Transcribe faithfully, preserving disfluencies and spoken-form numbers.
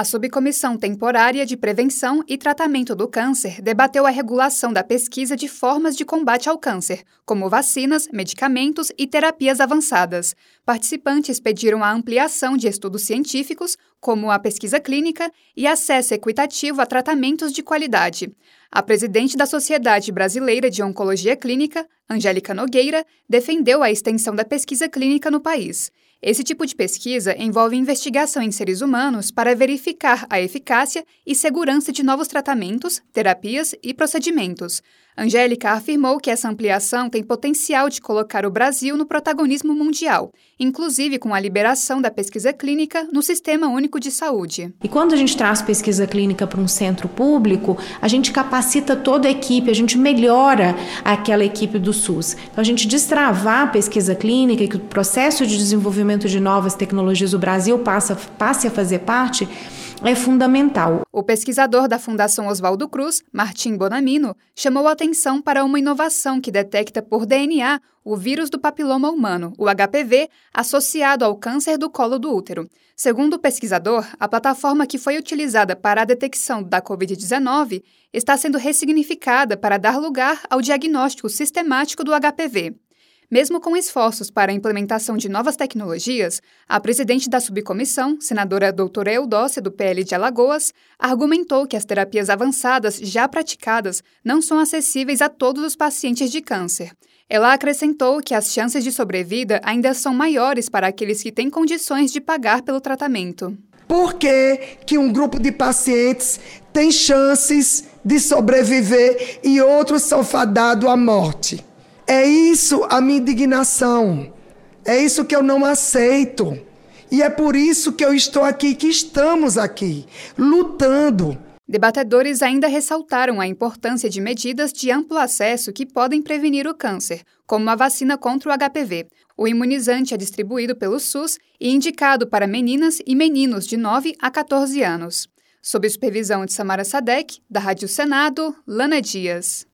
A Subcomissão Temporária de Prevenção e Tratamento do Câncer debateu a regulação da pesquisa de formas de combate ao câncer, como vacinas, medicamentos e terapias avançadas. Participantes pediram a ampliação de estudos científicos, como a pesquisa clínica, e acesso equitativo a tratamentos de qualidade. A presidente da Sociedade Brasileira de Oncologia Clínica, Angélica Nogueira, defendeu a extensão da pesquisa clínica no país. Esse tipo de pesquisa envolve investigação em seres humanos para verificar a eficácia e segurança de novos tratamentos, terapias e procedimentos. Angélica afirmou que essa ampliação tem potencial de colocar o Brasil no protagonismo mundial, inclusive com a liberação da pesquisa clínica no Sistema Único de Saúde. E quando a gente traz pesquisa clínica para um centro público, a gente capacita toda a equipe, a gente melhora aquela equipe do SUS. Então, a gente destravar a pesquisa clínica e que o processo de desenvolvimento de novas tecnologias do Brasil passa, passe a fazer parte, é fundamental. O pesquisador da Fundação Oswaldo Cruz, Martim Bonamino, chamou a atenção para uma inovação que detecta por D N A o vírus do papiloma humano, o H P V, associado ao câncer do colo do útero. Segundo o pesquisador, a plataforma que foi utilizada para a detecção da covid dezenove está sendo ressignificada para dar lugar ao diagnóstico sistemático do H P V. Mesmo com esforços para a implementação de novas tecnologias, a presidente da subcomissão, senadora doutora Eudócia, do P L de Alagoas, argumentou que as terapias avançadas já praticadas não são acessíveis a todos os pacientes de câncer. Ela acrescentou que as chances de sobrevida ainda são maiores para aqueles que têm condições de pagar pelo tratamento. Por que que um grupo de pacientes tem chances de sobreviver e outros são fadados à morte? É isso a minha indignação, é isso que eu não aceito. E é por isso que eu estou aqui, que estamos aqui, lutando. Debatedores ainda ressaltaram a importância de medidas de amplo acesso que podem prevenir o câncer, como a vacina contra o H P V. O imunizante é distribuído pelo SUS e indicado para meninas e meninos de nove a quatorze anos. Sob supervisão de Samara Sadek, da Rádio Senado, Lana Dias.